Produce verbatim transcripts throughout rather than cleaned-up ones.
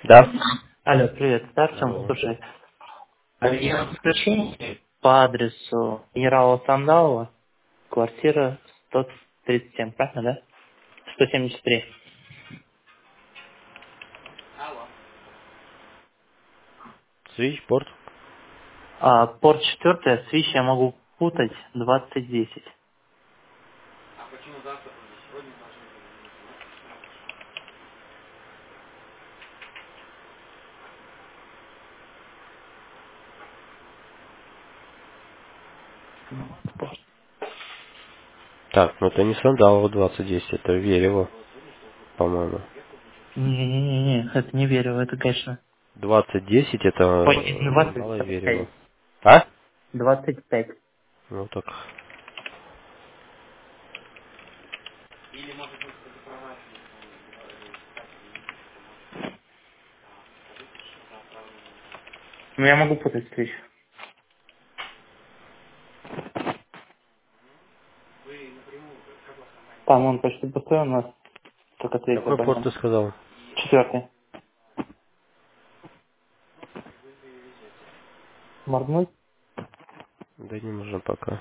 Да. Алло, привет, это Артем. Алло. Слушай, а я воскресенье по адресу генерала Сандалова, квартира сто тридцать семь, правильно, да? сто семьдесят три. Свичпорт. А, порт четвертый, свищ я могу путать, двадцать десять. Так, ну это не Сандалово двадцать десять, это Верево, по-моему. Не-не-не, это не верю, это, конечно. двадцать десять это Ой, э, Мало двадцать Верево. пять. А? двадцать пять. Ну так. Ну, я могу путать свищ. Там он почти пустой у нас, только третий Какой порт абонент. ты сказал? Четвертый. Моргнуть? Да не нужно пока.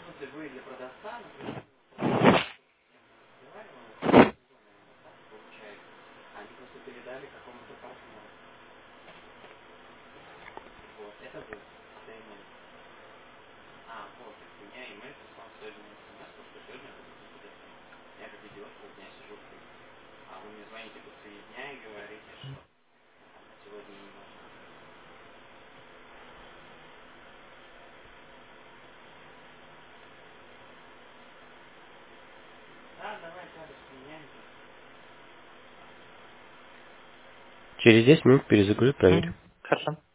Через десять минут перезагрузи, проверь. Мгм. Хорошо.